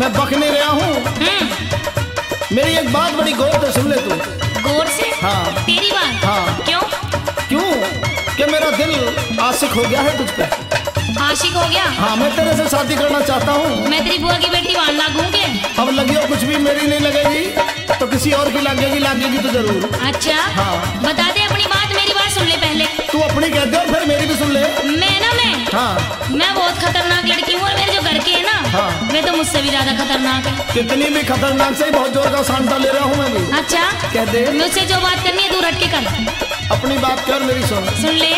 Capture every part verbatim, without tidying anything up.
मैं बक नहीं रहा हूँ। मेरी एक बात बड़ी गौर से सुन ले तू। गौर से? हाँ। तेरी बात? हाँ। क्यों? क्यों? कि मेरा दिल आशिक हो गया है तुझ पे। आशिक हो गया? हाँ, मैं तेरे से शादी करना चाहता हूँ। मैं तेरी बुआ की बेटी वान लागूंगे। अब लगी हो कुछ भी, मेरी नहीं लगेगी तो किसी और की लगेगी, लगेगी तो जरूर। अच्छा। हाँ। बता दे अपनी बात, मेरी बात सुन ले पहले। तू अपनी कह दे और फिर मेरी भी सुन ले। मैं ना मैं हाँ। मैं बहुत खतरनाक लड़की हूँ और मेरे जो घर के है ना, हाँ। वे तो मुझसे भी ज्यादा खतरनाक है। कितनी भी खतरनाक से ही बहुत जोर का सांटा ले रहा हूँ मैं भी। अच्छा, कह दे। मुझसे जो बात करनी है दूर हट के कर। अपनी बात कर, मेरी सुन। सुन ले।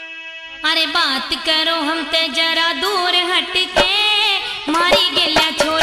अरे बात करो हम ते जरा दूर हट के, मारी गेल्या छोड़